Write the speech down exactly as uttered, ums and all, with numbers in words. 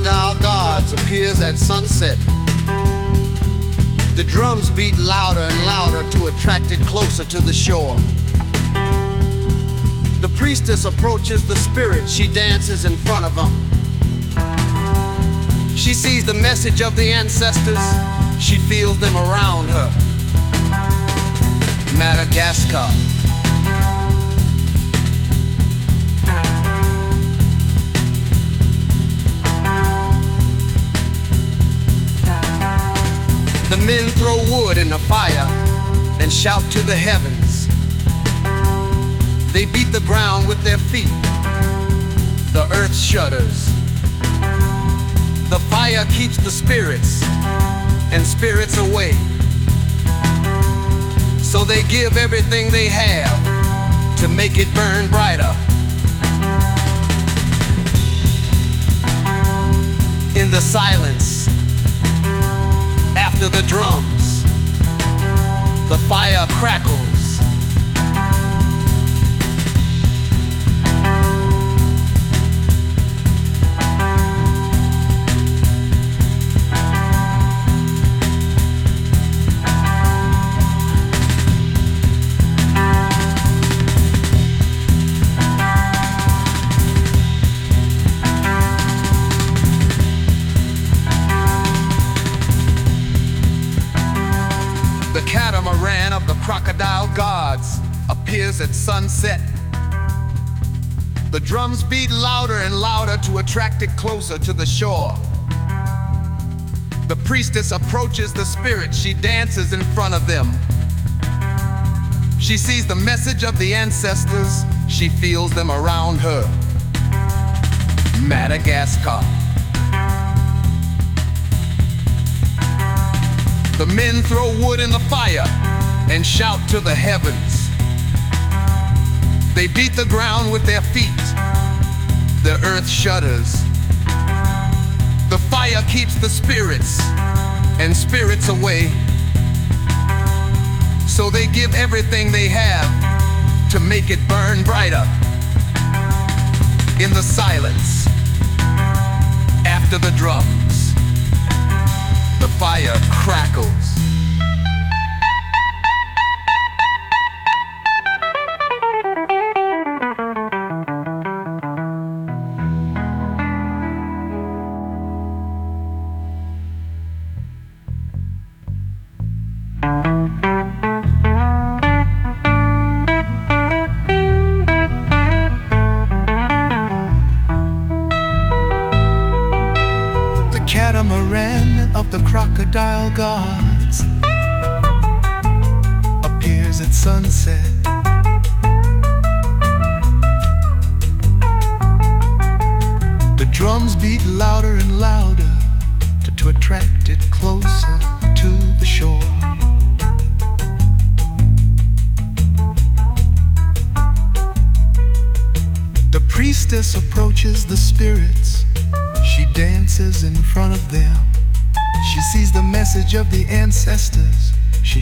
crocodile gods appears at sunset. The drums beat louder and louder to attract it closer to the shore. The priestess approaches the spirit, she dances in front of them. She sees the message of the ancestors, she feels them around her. Madagascar. The men throw wood in the fire and shout to the heavens. They beat the ground with their feet. The earth shudders. The fire keeps the spirits and spirits away. So they give everything they have to make it burn brighter. In the silence, after the drums, the fire crackles. The catamaran of the crocodile gods appears at sunset. The drums beat louder and louder to attract it closer to the shore. The priestess approaches the spirit, she dances in front of them. She sees the message of the ancestors, she feels them around her. Madagascar. The men throw wood in the fire and shout to the heavens. They beat the ground with their feet. The earth shudders. The fire keeps the spirits and spirits away. So they give everything they have to make it burn brighter. In the silence, after the drums, the fire crackles. The catamaran of the crocodile gods appears at sunset. The drums beat louder and louder to, to attract it closer to the shore. The priestess approaches the spirits, she dances in front of them. She sees the message of the ancestors,